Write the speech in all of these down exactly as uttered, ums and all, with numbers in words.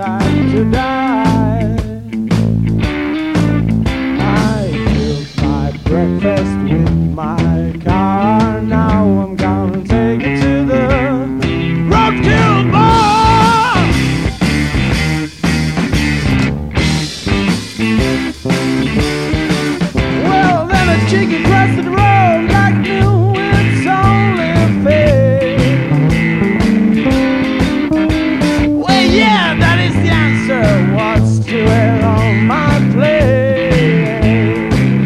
time to die. I filled my breakfast with my car. Now I'm gonna take it to the roadkill bar. Well, then a chicken crossed the road like knew it's only fair. Well, yeah, that is the answer. What's to wear on my plate?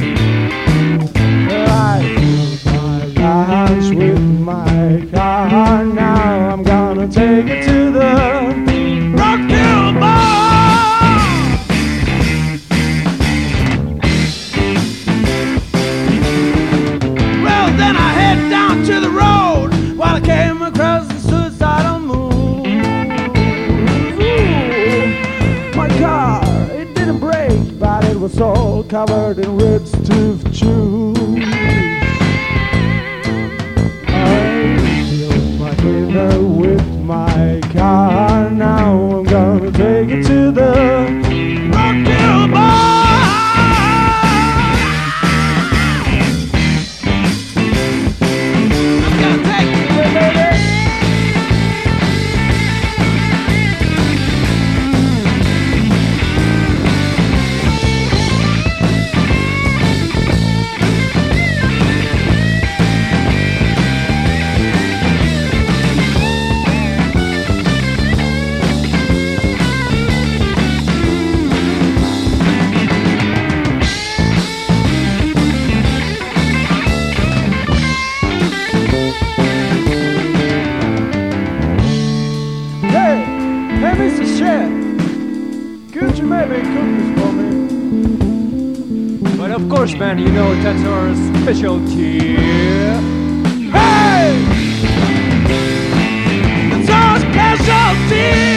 Well, I filled my lunch with my car. Now I'm gonna take it to the roadkill bar. Then I head down to the road while I came across the suicidal moon. Ooh, my car, it didn't break, but it was all covered in red stiff juice. I filled my dinner with my car. Now I'm gonna take it to the roadkill bar. Hey, Mister Chef, could you maybe cook this for me? But of course, man, you know that's our specialty. Hey! It's our specialty!